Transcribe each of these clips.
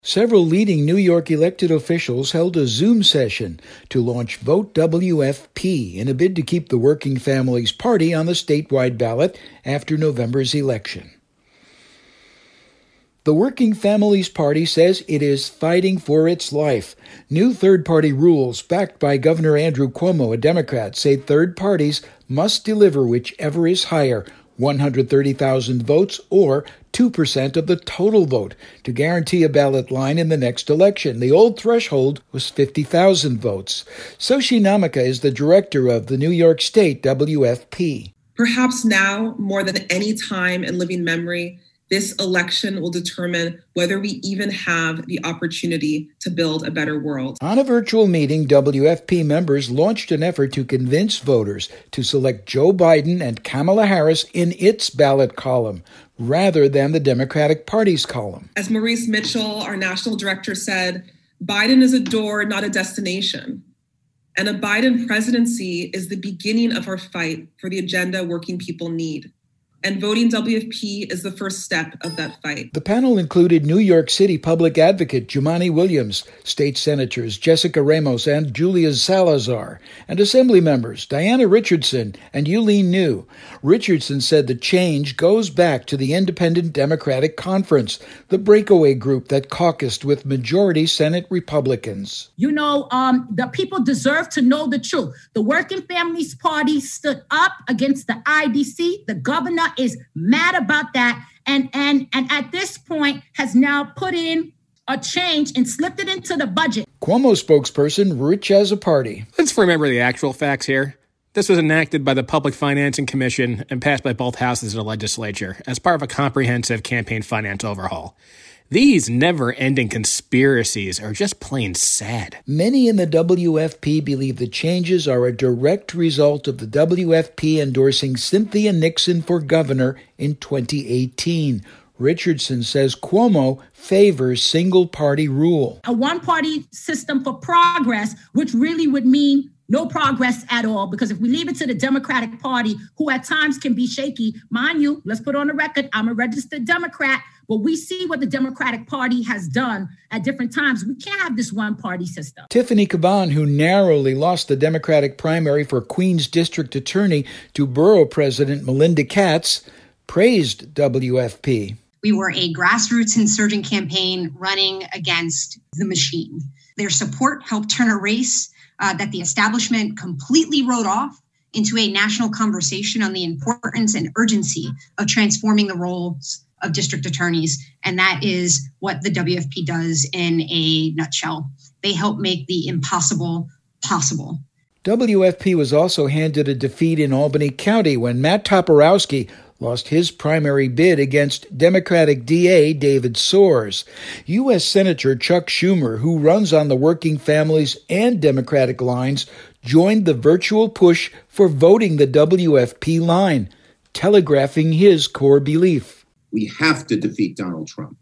Several leading New York elected officials held a Zoom session to launch Vote WFP in a bid to keep the Working Families Party on the statewide ballot after November's election. The Working Families Party says it is fighting for its life. New third-party rules backed by Governor Andrew Cuomo, a Democrat, say third parties must deliver whichever is higher, 130,000 votes or 2% of the total vote, to guarantee a ballot line in the next election. The old threshold was 50,000 votes. Xochitl Namaka is the director of the New York State WFP. Perhaps now, more than any time in living memory, this election will determine whether we even have the opportunity to build a better world. On a virtual meeting, WFP members launched an effort to convince voters to select Joe Biden and Kamala Harris in its ballot column, rather than the Democratic Party's column. As Maurice Mitchell, our national director, said, Biden is a door, not a destination. And a Biden presidency is the beginning of our fight for the agenda working people need. And voting WFP is the first step of that fight. The panel included New York City Public Advocate Jumaane Williams, State Senators Jessica Ramos and Julia Salazar, and Assembly members Diana Richardson and Yuleen New. Richardson said the change goes back to the Independent Democratic Conference, the breakaway group that caucused with majority Senate Republicans. The people deserve to know the truth. The Working Families Party stood up against the IDC. The governor is mad about that and at this point has now put in a change and slipped it into the budget. Cuomo spokesperson, rich as a party. Let's remember the actual facts here. This was enacted by the Public Financing Commission and passed by both houses of the legislature as part of a comprehensive campaign finance overhaul. These never-ending conspiracies are just plain sad. Many in the WFP believe the changes are a direct result of the WFP endorsing Cynthia Nixon for governor in 2018. Richardson says Cuomo favors single-party rule. A one-party system for progress, which really would mean no progress at all, because if we leave it to the Democratic Party, who at times can be shaky, mind you, let's put on the record, I'm a registered Democrat, but we see what the Democratic Party has done at different times. We can't have this one-party system. Tiffany Caban, who narrowly lost the Democratic primary for Queens District Attorney to Borough President Melinda Katz, praised WFP. We were a grassroots insurgent campaign running against the machine. Their support helped turn a race that the establishment completely wrote off into a national conversation on the importance and urgency of transforming the roles of district attorneys. And that is what the WFP does in a nutshell. They help make the impossible possible. WFP was also handed a defeat in Albany County when Matt Toporowski lost his primary bid against Democratic DA David Soares. U.S. Senator Chuck Schumer, who runs on the Working Families and Democratic lines, joined the virtual push for voting the WFP line, telegraphing his core belief. We have to defeat Donald Trump.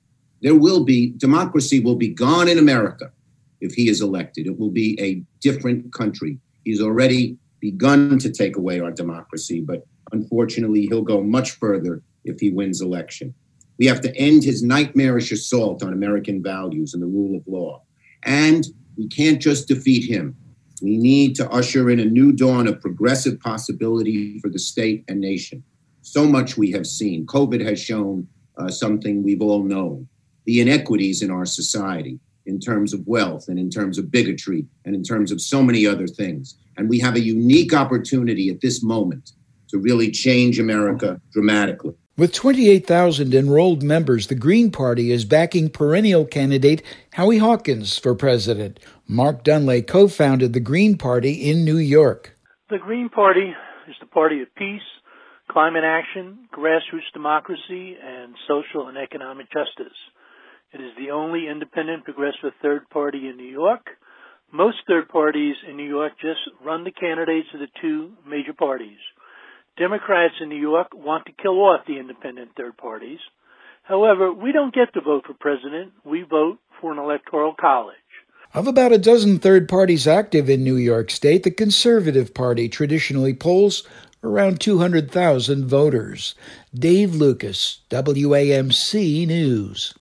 Democracy will be gone in America if he is elected. It will be a different country. He's already begun to take away our democracy, but unfortunately, he'll go much further if he wins election. We have to end his nightmarish assault on American values and the rule of law. And we can't just defeat him. We need to usher in a new dawn of progressive possibility for the state and nation. So much we have seen. COVID has shown something we've all known. The inequities in our society in terms of wealth and in terms of bigotry and in terms of so many other things. And we have a unique opportunity at this moment to really change America dramatically. With 28,000 enrolled members, the Green Party is backing perennial candidate Howie Hawkins for president. Mark Dunley co-founded the Green Party in New York. The Green Party is the party of peace, climate action, grassroots democracy, and social and economic justice. It is the only independent progressive third party in New York. Most third parties in New York just run the candidates of the two major parties. Democrats in New York want to kill off the independent third parties. However, we don't get to vote for president. We vote for an electoral college. Of about a dozen third parties active in New York State, the Conservative Party traditionally polls around 200,000 voters. Dave Lucas, WAMC News.